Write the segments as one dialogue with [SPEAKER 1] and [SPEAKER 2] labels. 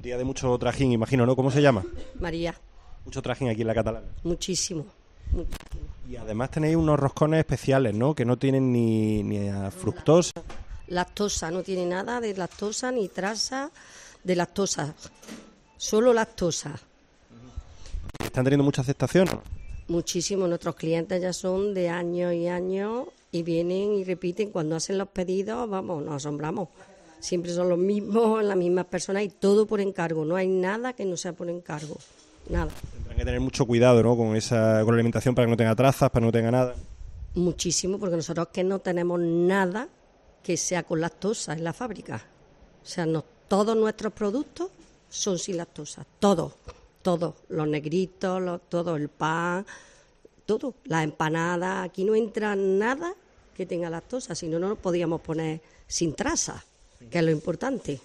[SPEAKER 1] Día de mucho trajín, imagino, ¿no? ¿Cómo se llama?
[SPEAKER 2] María.
[SPEAKER 1] Mucho trajín aquí en la Catalana.
[SPEAKER 2] Muchísimo.
[SPEAKER 1] Y además tenéis unos roscones especiales, ¿no? Que no tienen ni a fructosa.
[SPEAKER 2] Lactosa, no tiene nada de lactosa ni traza de lactosa. Solo lactosa.
[SPEAKER 1] ¿Están teniendo mucha aceptación?
[SPEAKER 2] Muchísimo. Nuestros clientes ya son de años y años y vienen y repiten. Cuando hacen los pedidos, vamos, nos asombramos. Siempre son los mismos, las mismas personas y todo por encargo. No hay nada que no sea por encargo. Nada.
[SPEAKER 1] Tendrán que tener mucho cuidado, ¿no? Con la alimentación para que no tenga trazas, para que no tenga nada.
[SPEAKER 2] Muchísimo, porque nosotros que no tenemos nada que sea con lactosa en la fábrica. O sea, todos nuestros productos son sin lactosa. Todos. Los negritos, todo el pan, todo. Las empanadas. Aquí no entra nada que tenga lactosa, si no, no nos podíamos poner sin traza, que es lo importante.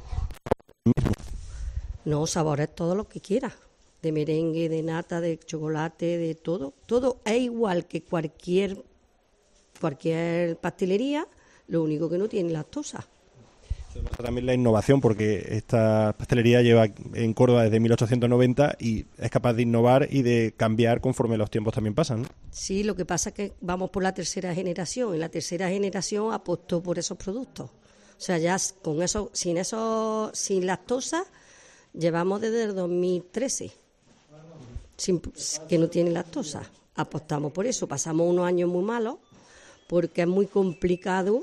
[SPEAKER 2] No, sabores todo lo que quieras. De merengue, de nata, de chocolate, de todo. Todo es igual que cualquier pastelería, lo único que no tiene lactosa.
[SPEAKER 1] También la innovación, porque esta pastelería lleva en Córdoba desde 1890 y es capaz de innovar y de cambiar conforme los tiempos también pasan, ¿no?
[SPEAKER 2] Sí, lo que pasa es que vamos por la tercera generación y la tercera generación apostó por esos productos. O sea, ya con eso, sin lactosa, llevamos desde el 2013, que no tiene lactosa. Apostamos por eso, pasamos unos años muy malos, porque es muy complicado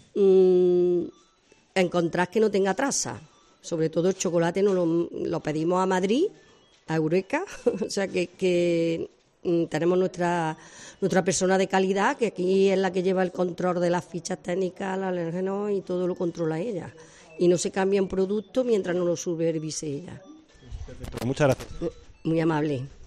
[SPEAKER 2] encontrar que no tenga traza. Sobre todo el chocolate lo pedimos a Madrid, a Eureka, o sea que tenemos nuestra persona de calidad, que aquí es la que lleva el control de las fichas técnicas, los alérgenos y todo lo controla ella. Y no se cambia un producto mientras no lo supervise ella.
[SPEAKER 1] Perfecto, muchas gracias.
[SPEAKER 2] Muy amable.